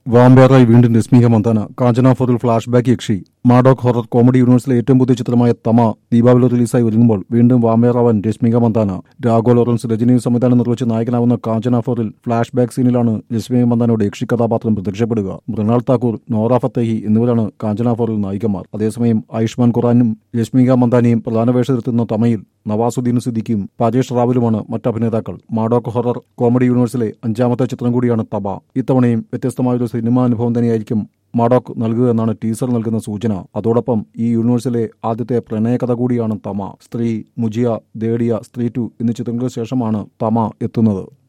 വാമ്പയറായി വീണ്ടും രശ്മിക മന്ദാന കാഞ്ചന ഫോറിൽ flash back യക്ഷി മാഡോക് horror comedy യൂണിവേഴ്സിലെ ഏറ്റവും പുതിയ ചിത്രമായ തമ ദീപാവലി റിലീസായി ഒരുങ്ങുമ്പോൾ വീണ്ടും വാമ്പയറാവാൻ രശ്മിക മന്ദാന. രാഘവ് ലോറൻസ് രജനിയും സംവിധാനം നിർവഹിച്ച് നായകനാവുന്ന കാഞ്ചന ഫോറിൽ ഫ്ലാഷ് ബാക്ക് സീനിലാണ് രശ്മിക മന്ദാനയുടെ യക്ഷി കഥാപാത്രം പ്രത്യക്ഷപ്പെടുക. മൃണാൾ താക്കൂർ, നോറ ഫത്തേഹി എന്നിവരാണ് കാഞ്ചന ഫോറിൽ നായികമാർ. അതേസമയം ആയുഷ്മാൻ ഖുറാനും രശ്മിക മന്ദാനയും പ്രധാന വേഷത്തിലെത്തുന്ന തമയിൽ നവാസുദ്ദീൻ സിദ്ദിഖിയും പരേഷ് റാവലുമാണ് മറ്റ് അഭിനേതാക്കൾ. മാഡോക് ഹൊറർ കോമഡി യൂണിവേഴ്സിലെ അഞ്ചാമത്തെ ചിത്രം കൂടിയാണ് തമ. ഇത്തവണയും വ്യത്യസ്തമായൊരു സിനിമാ അനുഭവം തന്നെയായിരിക്കും മാഡോക് നൽകുക എന്നാണ് ടീസർ നൽകുന്ന സൂചന. അതോടൊപ്പം ഈ യൂണിവേഴ്സിലെ ആദ്യത്തെ പ്രണയകഥ കൂടിയാണ് തമ. സ്ത്രീ, മുജിയ, ദേഡിയ, സ്ത്രീ 2 എന്നീ ചിത്രങ്ങൾക്ക് ശേഷമാണ് തമ എത്തുന്നത്.